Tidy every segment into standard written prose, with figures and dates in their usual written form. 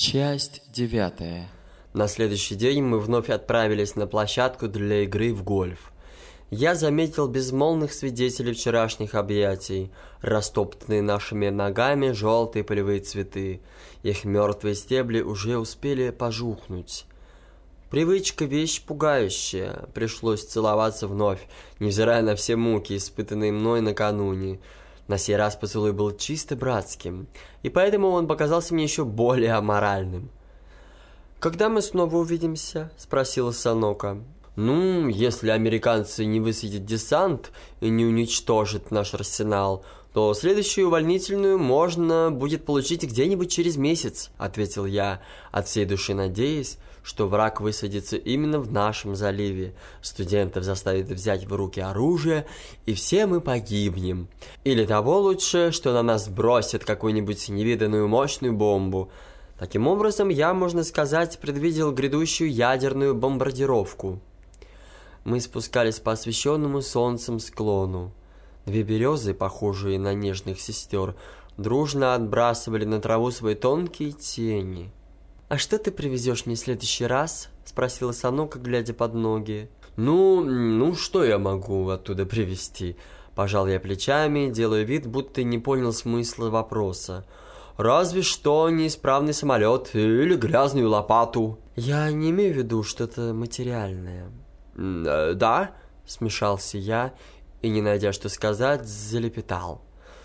Часть 9. На следующий день мы вновь отправились на площадку для игры в гольф. Я заметил безмолвных свидетелей вчерашних объятий, растоптанные нашими ногами желтые полевые цветы. Их мертвые стебли уже успели пожухнуть. Привычка — вещь пугающая. Пришлось целоваться вновь, невзирая на все муки, испытанные мной накануне. На сей раз поцелуй был чисто братским, и поэтому он показался мне еще более аморальным. «Когда мы снова увидимся?» — спросила Санока. «Ну, если американцы не высадят десант и не уничтожат наш арсенал, то следующую увольнительную можно будет получить где-нибудь через месяц», — ответил я, от всей души надеясь, что враг высадится именно в нашем заливе. Студентов заставят взять в руки оружие, и все мы погибнем. Или того лучше, что на нас бросят какую-нибудь невиданную мощную бомбу. Таким образом, я, можно сказать, предвидел грядущую ядерную бомбардировку. Мы спускались по освещенному солнцем склону. Две березы, похожие на нежных сестер, дружно отбрасывали на траву свои тонкие тени. «А что ты привезешь мне в следующий раз?» — спросила Санока, глядя под ноги. Ну, что я могу оттуда привезти?» Пожал я плечами, делая вид, будто не понял смысла вопроса. «Разве что неисправный самолет или грязную лопату». «Я не имею в виду что-то материальное». «Да?» — смешался я и, не найдя что сказать, залепетал.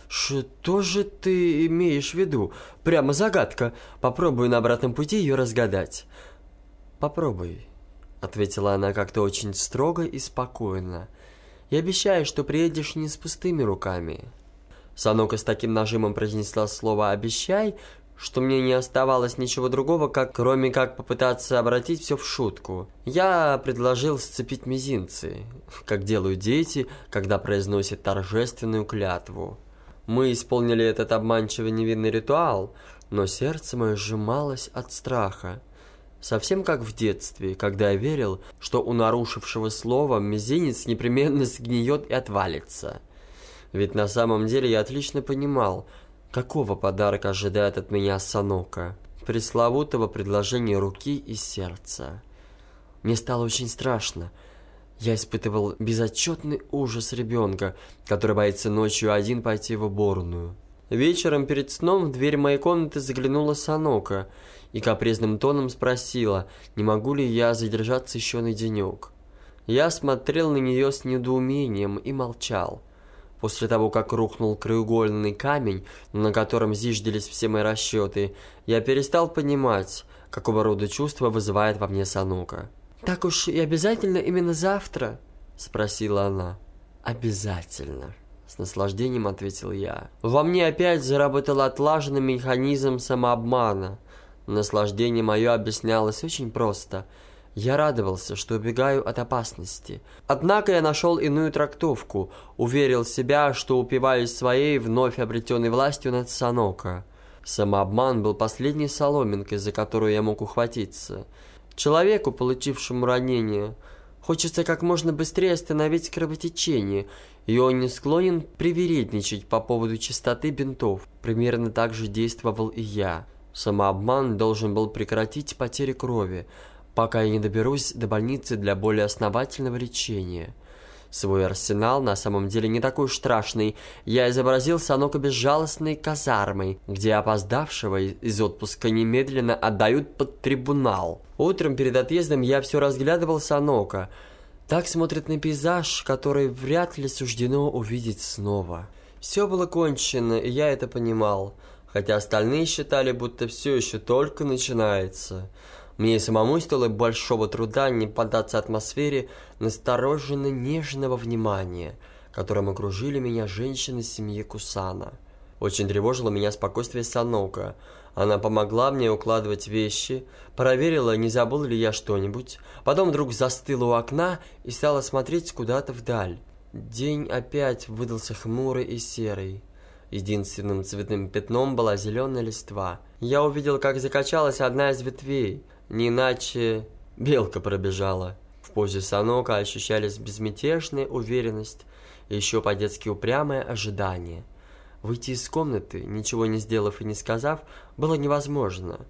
«Что же ты имеешь в виду? Прямо загадка. Попробую на обратном пути ее разгадать». «Попробуй», — ответила она как-то очень строго и спокойно. «Я обещаю, что приедешь не с пустыми руками». Санока с таким нажимом произнесла слово «обещай», что мне не оставалось ничего другого, кроме как попытаться обратить все в шутку. Я предложил сцепить мизинцы, как делают дети, когда произносят торжественную клятву. Мы исполнили этот обманчиво невинный ритуал, но сердце мое сжималось от страха. Совсем как в детстве, когда я верил, что у нарушившего слова мизинец непременно сгниет и отвалится. Ведь на самом деле я отлично понимал, какого подарка ожидает от меня Санока. Пресловутого предложения руки и сердца. Мне стало очень страшно. Я испытывал безотчетный ужас ребенка, который боится ночью один пойти в уборную. Вечером перед сном в дверь моей комнаты заглянула Санока и капризным тоном спросила, не могу ли я задержаться еще на денек. Я смотрел на нее с недоумением и молчал. После того, как рухнул краеугольный камень, на котором зиждились все мои расчеты, я перестал понимать, какого рода чувства вызывает во мне Санока. «Так уж и обязательно именно завтра?» — спросила она. «Обязательно», — с наслаждением ответил я. Во мне опять заработал отлаженный механизм самообмана. Наслаждение мое объяснялось очень просто. Я радовался, что убегаю от опасности. Однако я нашел иную трактовку, уверил себя, что упиваюсь своей вновь обретенной властью над Санока. Самообман был последней соломинкой, за которую я мог ухватиться. Человеку, получившему ранение, хочется как можно быстрее остановить кровотечение, и он не склонен привередничать по поводу чистоты бинтов. Примерно так же действовал и я. Самообман должен был прекратить потери крови, пока я не доберусь до больницы для более основательного лечения. Свой арсенал на самом деле не такой уж страшный. Я изобразил Санока безжалостной казармой, где опоздавшего из отпуска немедленно отдают под трибунал. Утром перед отъездом я все разглядывал Санока. Так смотрит на пейзаж, который вряд ли суждено увидеть снова. Все было кончено, и я это понимал, хотя остальные считали, будто все еще только начинается. Мне самому стоило большого труда не поддаться атмосфере настороженно нежного внимания, которым окружили меня женщины семьи Кусана. Очень тревожило меня спокойствие Санока. Она помогла мне укладывать вещи, проверила, не забыл ли я что-нибудь, потом вдруг застыла у окна и стала смотреть куда-то вдаль. День опять выдался хмурый и серый. Единственным цветным пятном была зеленая листва. Я увидел, как закачалась одна из ветвей. Не иначе белка пробежала. В позе Санока ощущались безмятежная уверенность и еще по-детски упрямое ожидание. Выйти из комнаты, ничего не сделав и не сказав, было невозможно.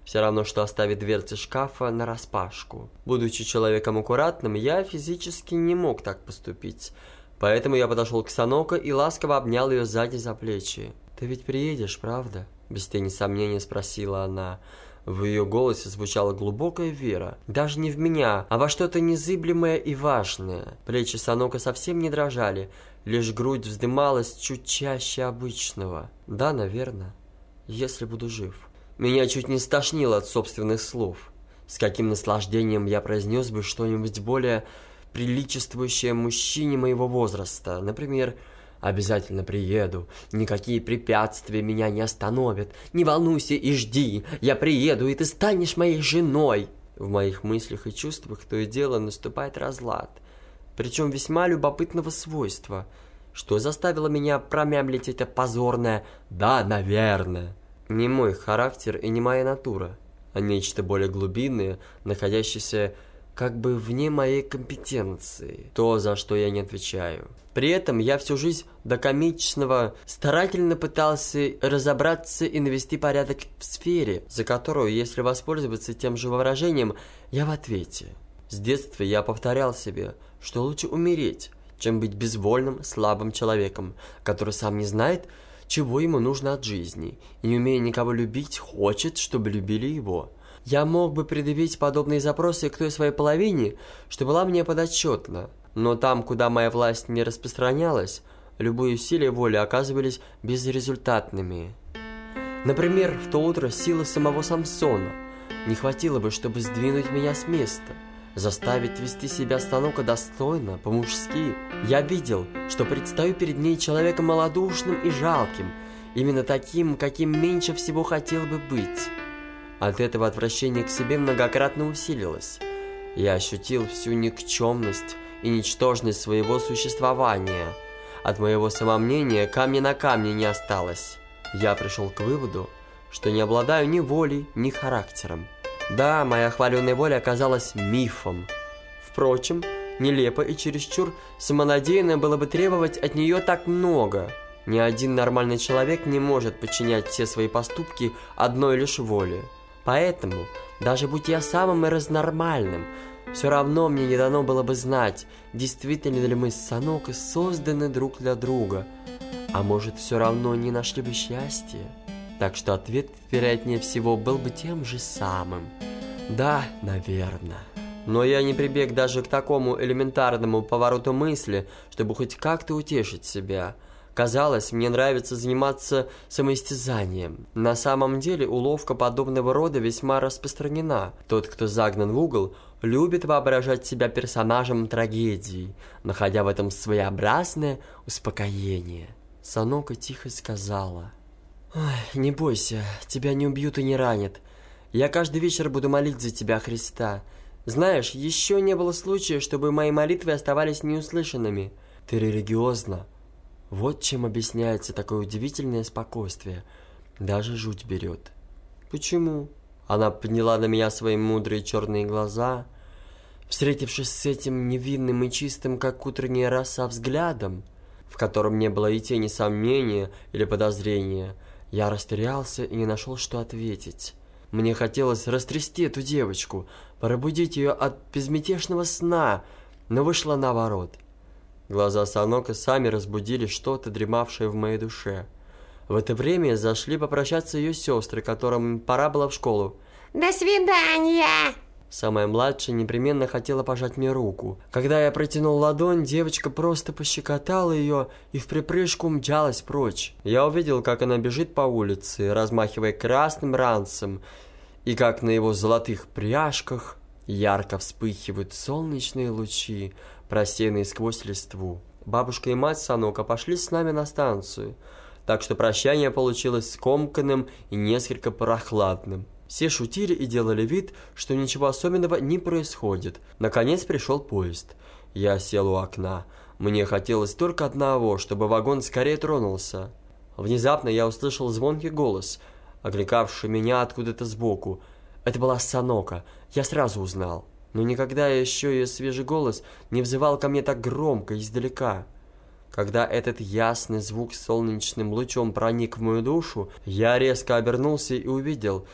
Все равно, что оставить дверцы шкафа нараспашку. Будучи человеком аккуратным, я физически не мог так поступить. Поэтому я подошел к Саноко и ласково обнял ее сзади за плечи. «Ты ведь приедешь, правда?» Без тени сомнения спросила она. В ее голосе звучала глубокая вера. Даже не в меня, а во что-то незыблемое и важное. Плечи Саноко совсем не дрожали, лишь грудь вздымалась чуть чаще обычного. «Да, наверное, если буду жив». Меня чуть не стошнило от собственных слов. С каким наслаждением я произнес бы что-нибудь более приличествующее мужчине моего возраста. Например, «Обязательно приеду, никакие препятствия меня не остановят, не волнуйся и жди, я приеду, и ты станешь моей женой». В моих мыслях и чувствах то и дело наступает разлад, причем весьма любопытного свойства, что заставило меня промямлить это позорное «да, наверное». Не мой характер и не моя натура, а нечто более глубинное, находящееся как бы вне моей компетенции, то, за что я не отвечаю. При этом я всю жизнь до комичного старательно пытался разобраться и навести порядок в сфере, за которую, если воспользоваться тем же выражением, я в ответе. С детства я повторял себе, что лучше умереть, чем быть безвольным, слабым человеком, который сам не знает, чего ему нужно от жизни, и, не умея никого любить, хочет, чтобы любили его. Я мог бы предъявить подобные запросы к той своей половине, что была мне подотчетна, но там, куда моя власть не распространялась, любые усилия воли оказывались безрезультатными. Например, в то утро силы самого Самсона не хватило бы, чтобы сдвинуть меня с места, заставить вести себя Саноко достойно, по-мужски. Я видел, что предстаю перед ней человеком малодушным и жалким, именно таким, каким меньше всего хотел бы быть. От этого отвращение к себе многократно усилилось. Я ощутил всю никчемность и ничтожность своего существования. От моего самомнения камня на камне не осталось. Я пришел к выводу, что не обладаю ни волей, ни характером. Да, моя хваленая воля оказалась мифом. Впрочем, нелепо и чересчур самонадеянно было бы требовать от нее так много. Ни один нормальный человек не может подчинять все свои поступки одной лишь воле. Поэтому, даже будь я самым разнормальным, все равно мне не дано было бы знать, действительно ли мы с Саноко созданы друг для друга. А может, все равно не нашли бы счастья? Так что ответ, вероятнее всего, был бы тем же самым. Да, наверное. Но я не прибег даже к такому элементарному повороту мысли, чтобы хоть как-то утешить себя. Казалось, мне нравится заниматься самоистязанием. На самом деле, уловка подобного рода весьма распространена. Тот, кто загнан в угол, любит воображать себя персонажем трагедии, находя в этом своеобразное успокоение. Саноко тихо сказала: «Ой, не бойся, тебя не убьют и не ранят. Я каждый вечер буду молить за тебя, Христа. Знаешь, еще не было случая, чтобы мои молитвы оставались неуслышанными. Ты религиозна. Вот чем объясняется такое удивительное спокойствие. Даже жуть берет». «Почему?» Она подняла на меня свои мудрые черные глаза. Встретившись с этим невинным и чистым, как утренняя роса, взглядом, в котором не было и тени сомнения или подозрения, я растерялся и не нашел, что ответить. Мне хотелось растрясти эту девочку, пробудить ее от безмятежного сна, но вышло наоборот. Глаза Саноко сами разбудили что-то, дремавшее в моей душе. В это время зашли попрощаться ее сестры, которым пора было в школу. «До свидания!» Самая младшая непременно хотела пожать мне руку. Когда я протянул ладонь, девочка просто пощекотала ее и вприпрыжку мчалась прочь. Я увидел, как она бежит по улице, размахивая красным ранцем, и как на его золотых пряжках ярко вспыхивают солнечные лучи, просеянные сквозь листву. Бабушка и мать Саноко пошли с нами на станцию, так что прощание получилось скомканным и несколько прохладным. Все шутили и делали вид, что ничего особенного не происходит. Наконец пришел поезд. Я сел у окна. Мне хотелось только одного, чтобы вагон скорее тронулся. Внезапно я услышал звонкий голос, окликавший меня откуда-то сбоку. Это была Саноко. Я сразу узнал. Но никогда еще ее свежий голос не взывал ко мне так громко издалека. Когда этот ясный звук солнечным лучом проник в мою душу, я резко обернулся и увидел,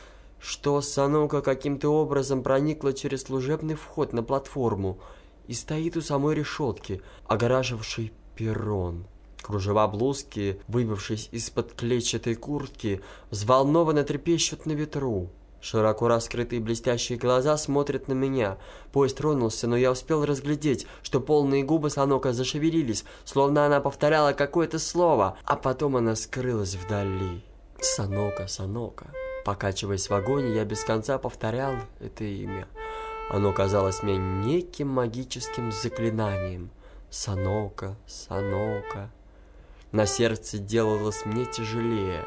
что Санока каким-то образом проникла через служебный вход на платформу и стоит у самой решетки, огораживавшей перрон. Кружева блузки, выбившись из-под клетчатой куртки, взволнованно трепещут на ветру. Широко раскрытые блестящие глаза смотрят на меня. Поезд тронулся, но я успел разглядеть, что полные губы Санока зашевелились, словно она повторяла какое-то слово, а потом она скрылась вдали. Санока, Санока. Покачиваясь в вагоне, я без конца повторял это имя. Оно казалось мне неким магическим заклинанием. Санока, Санока. На сердце делалось мне тяжелее.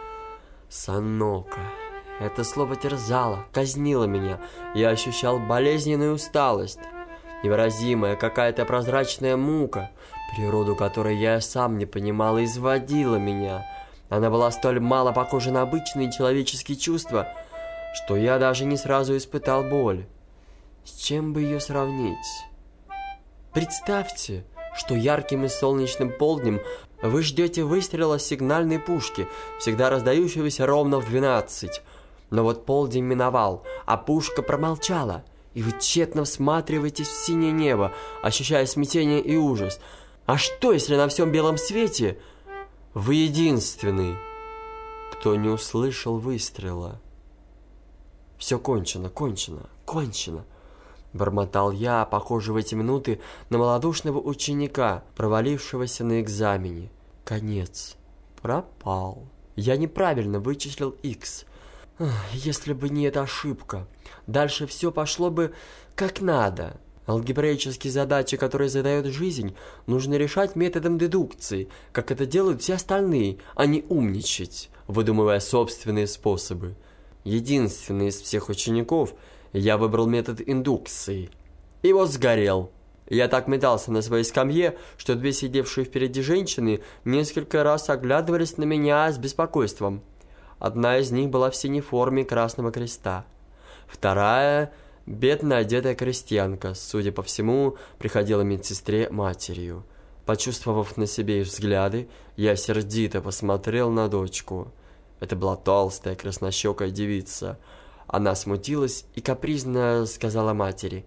Санока. Это слово терзало, казнило меня. Я ощущал болезненную усталость. Невыразимая какая-то прозрачная мука, природу которой я сам не понимал, изводила меня. Она была столь мало похожа на обычные человеческие чувства, что я даже не сразу испытал боль. С чем бы ее сравнить? Представьте, что ярким и солнечным полднем вы ждете выстрела сигнальной пушки, всегда раздающегося ровно в 12. Но вот полдень миновал, а пушка промолчала, и вы тщетно всматриваетесь в синее небо, ощущая смятение и ужас. А что, если на всем белом свете вы единственный, кто не услышал выстрела? Все кончено, кончено, кончено. Бормотал я, похожий в эти минуты на малодушного ученика, провалившегося на экзамене. Конец. Пропал. Я неправильно вычислил X. Если бы не эта ошибка, дальше все пошло бы как надо. Алгебраические задачи, которые задает жизнь, нужно решать методом дедукции, как это делают все остальные, а не умничать, выдумывая собственные способы. Единственный из всех учеников я выбрал метод индукции. И вот сгорел. Я так метался на своей скамье, что две сидевшие впереди женщины несколько раз оглядывались на меня с беспокойством. Одна из них была в синей форме Красного Креста. Вторая, бедно одетая крестьянка, судя по всему, приходила медсестре матерью. Почувствовав на себе их взгляды, я сердито посмотрел на дочку. Это была толстая, краснощекая девица. Она смутилась и капризно сказала матери: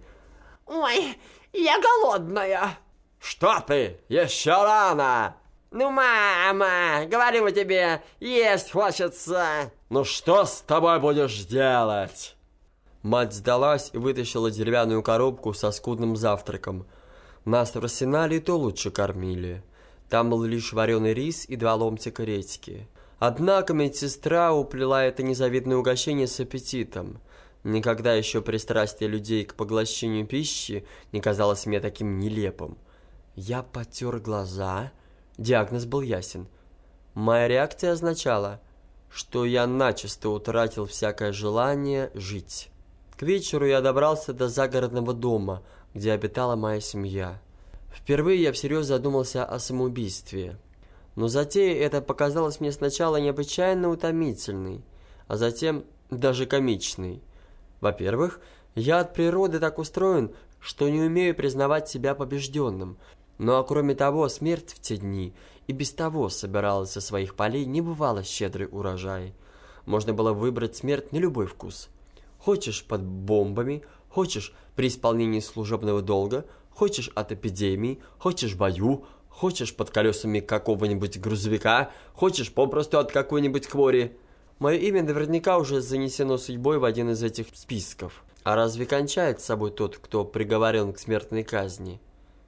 Ой, я голодная. «Что ты? Еще рано!» Ну, мама, говорю тебе, есть хочется. «Ну что с тобой будешь делать?» Мать сдалась и вытащила деревянную коробку со скудным завтраком. Нас в арсенале то лучше кормили. Там был лишь вареный рис и 2 ломтика редьки. Однако медсестра уплела это незавидное угощение с аппетитом. Никогда еще пристрастие людей к поглощению пищи не казалось мне таким нелепым. Я потер глаза. Диагноз был ясен. Моя реакция означала, что я начисто утратил всякое желание жить. К вечеру я добрался до загородного дома, где обитала моя семья. Впервые я всерьез задумался о самоубийстве. Но затея эта показалась мне сначала необычайно утомительной, а затем даже комичной. Во-первых, я от природы так устроен, что не умею признавать себя побежденным. Ну а кроме того, смерть в те дни и без того собиралась со своих полей небывало щедрый урожай. Можно было выбрать смерть на любой вкус. Хочешь под бомбами, хочешь при исполнении служебного долга, хочешь от эпидемии, хочешь в бою, хочешь под колесами какого-нибудь грузовика, хочешь попросту от какой-нибудь хвори. Мое имя наверняка уже занесено судьбой в один из этих списков. А разве кончает с собой тот, кто приговорен к смертной казни?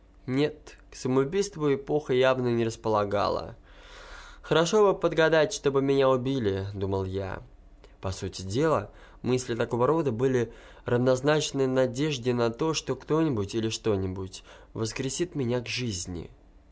Нет, к самоубийству эпоха явно не располагала. Хорошо бы подгадать, чтобы меня убили, думал я. По сути дела, мысли такого рода были равнозначны надежде на то, что кто-нибудь или что-нибудь воскресит меня к жизни.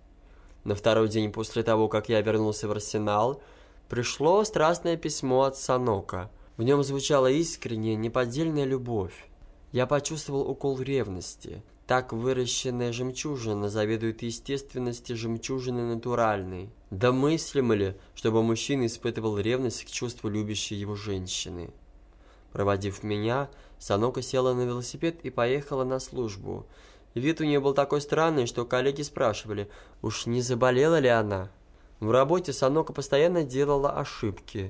На второй день после того, как я вернулся в арсенал, пришло страстное письмо от Санока. В нем звучала искренняя, неподдельная любовь. Я почувствовал укол ревности. Так выращенная жемчужина завидует естественности жемчужины натуральной. Да мыслимо ли, чтобы мужчина испытывал ревность к чувству любящей его женщины? Проводив меня, Санока села на велосипед и поехала на службу. Вид у нее был такой странный, что коллеги спрашивали, уж не заболела ли она. В работе Санока постоянно делала ошибки.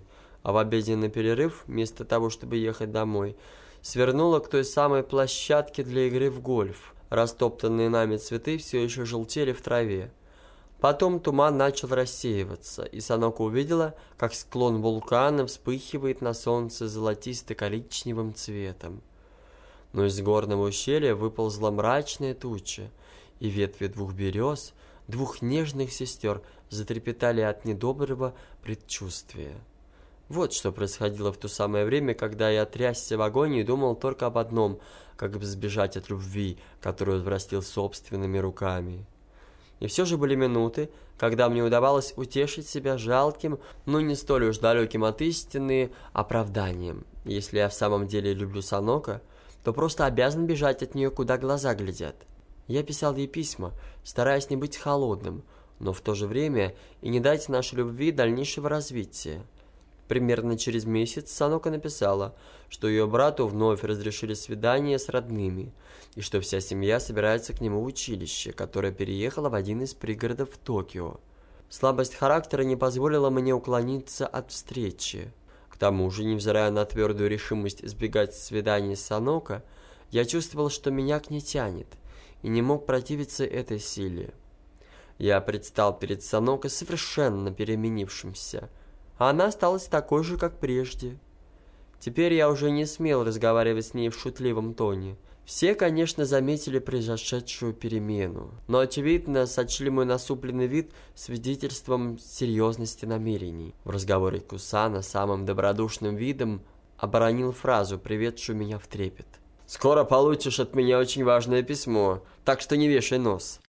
а в обеденный перерыв, вместо того, чтобы ехать домой, свернула к той самой площадке для игры в гольф. Растоптанные нами цветы все еще желтели в траве. Потом туман начал рассеиваться, и Санока увидела, как склон вулкана вспыхивает на солнце золотисто-коричневым цветом. Но из горного ущелья выползла мрачная туча, и ветви двух берез, двух нежных сестер, затрепетали от недоброго предчувствия. Вот что происходило в то самое время, когда я трясся в агонии и думал только об одном, как бы сбежать от любви, которую взрастил собственными руками. И все же были минуты, когда мне удавалось утешить себя жалким, но не столь уж далеким от истины оправданием. Если я в самом деле люблю Санока, то просто обязан бежать от нее, куда глаза глядят. Я писал ей письма, стараясь не быть холодным, но в то же время и не дать нашей любви дальнейшего развития. Примерно через месяц Санока написала, что ее брату вновь разрешили свидание с родными, и что вся семья собирается к нему в училище, которое переехало в один из пригородов Токио. Слабость характера не позволила мне уклониться от встречи. К тому же, невзирая на твердую решимость избегать свиданий с Санока, я чувствовал, что меня к ней тянет, и не мог противиться этой силе. Я предстал перед Санока совершенно переменившимся, а она осталась такой же, как прежде. Теперь я уже не смел разговаривать с ней в шутливом тоне. Все, конечно, заметили произошедшую перемену, но, очевидно, сочли мой насупленный вид свидетельством серьезности намерений. В разговоре Кусана самым добродушным видом оборонил фразу, приведшую меня в трепет. «Скоро получишь от меня очень важное письмо, так что не вешай нос».